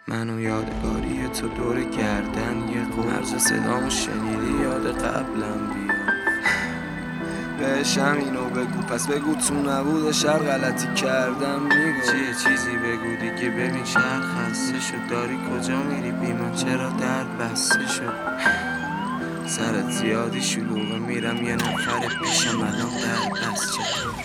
منو یادگاری تو دور گردن یه قرض صدامو شنیدی یاد قبلم بیا بهشم اینو بگو پس بگو تو نبوده شهر غلطی کردم میگو چیه چیزی بگو دیگه ببین شهر خسته شد داری کجا میری بیمان چرا درد بسته شد سرت زیادی شلوغه میرم یه نفر پیشم الان درد بست چطور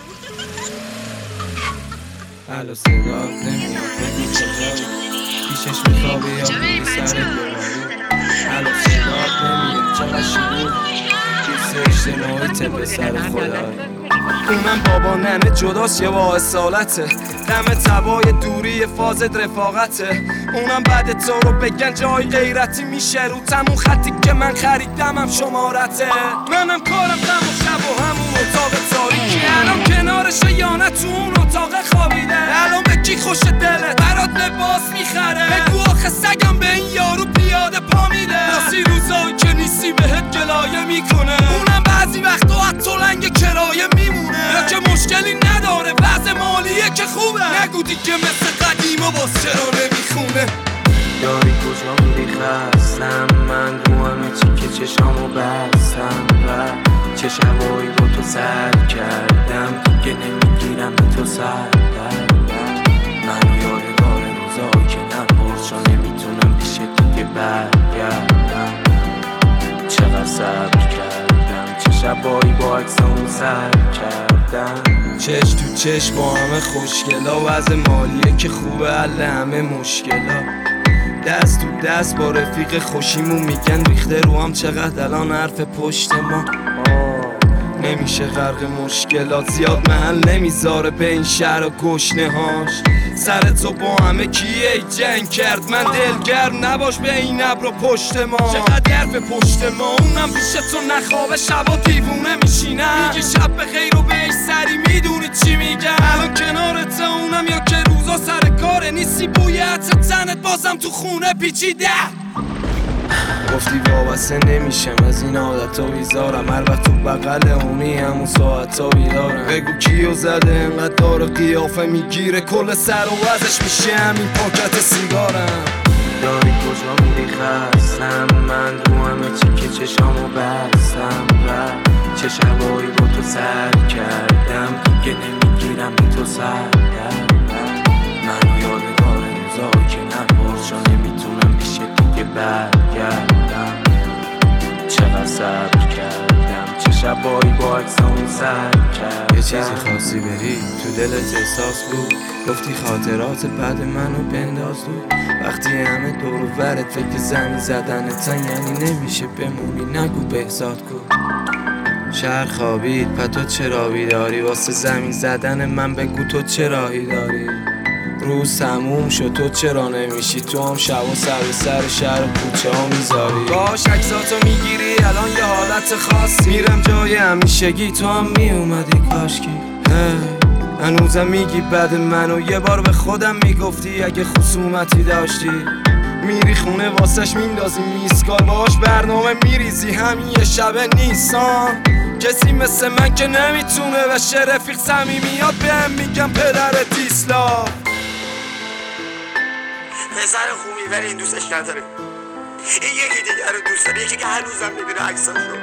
الو صدات نمیاد بگو کجایی پیشش میخوابی یا بگی سر دوباری الو صدات نمیاد چقدر شروع دوست اجتماعی تپه سر خدایی اونم بابا ننه جداست یه با اصالته دم تبای دوری فازت رفاقته اونم بعد تو رو بگن جای غیرتی میشه رو تمون خطی که من خریدم هم شمارته منم کارم دم و شب و همون اتاق تاریکی الان کنارشه یا نه تو اون اتاق خوابیده الان به کی خوش دله برات لباس میخره بگو آخه سگم به این یارو پیاده پا میده راسی روزایی که نیستی بهت گلایه میکنه اونم بعضی وقتا حتی لنگ کرایه میمونه یا که مشکلی نداره وضع مالیه که خوبه نگو دیگه مثل قدیم و باز چرا نمیخونه داری کجا میری خستم من رو همه چی که چشامو بستم و چه شبایی با تو سر کردم دیگه نمیگیرم به تو سر منو یادگار روزایی که نپرس چون نمیتونم پیش دیگه برگردم چقدر صبر کردم چه شبایی با عکسامو سر کردم چش تو چش با همه خوشگلا وضع مالیه که خوبه حل همه مشکلا دست تو دست با رفیق خوشیمون میگن ریخته رو هم چقدر الان حرف پشت ما نمیشه غرق مشکلات زیاد محل نمیذاره به این شهر و گشنه هاش سر تو با همه کیه جنگ کرد من دلگرم نباش به این ابر و پشت ما چقدر حرف پشت ما اونم پیش تو نخوابه شبا دیوونه میشینم میگه شب بخیر و بهش سری میدونی چی میگم الان کنارت اونم یا که روزا سر کاره نیستی بوی عطر تنت بازم تو خونه پیچیده گفتی وابسته نمیشم از این عادت ها بیزارم هر وقت تو بغل اونی همون ساعت ها بیدارم بگو کیو زده انقدر داره قیافه میگیره کل سر و وزش میشه همین پاکت سیگارم داری کجا میری خستم من رو همه چی که چشامو بستم و چه شبایی با تو سر کردم دیگه نمیگیرم به تو سر منو یادگار روزایی که نپرس چون نمیتونم پیش دیگه برگردم چقدر صبر کردم چه شبایی با عکسامو سر کردم یه چیزی خواستی بری تو دلت احساس بود گفتی خاطرات بعد منو بنداز دو وقتی همه دور و برت فکر زمین زدنتن یعنی نمیشه بمونی نگو بهزاد کن شهر خوابید پا چرا بیداری واسه زمین زدن من بگو تو چراهی داری روز تموم شد تو چرا نمیشی تو هم شب و سر به سر شهر و کوچه ها میذاری باش عکساتو میگیری الان یه حالت خاصی میرم جای همیشگی تو هم میومدی کاشکی هنوزم میگی بعد منو یه بار به خودم میگفتی اگه خصومتی داشتی میری خونه واسش میندازی میسکال باش برنامه میریزی همین یه شبه نیستان کسی مثل من که نمیتونه بشه رفیق صمیمیات بهم میگم پدر دیسلا پسر خوبی ولی این دوستش نداره این یکی دیگه رو دوست داره یکی که هر روزم میبینه عکساشو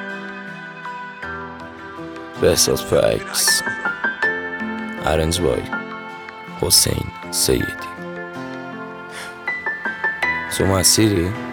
بهزاد فکس ارنج بای حسین سیدی تو مسیری؟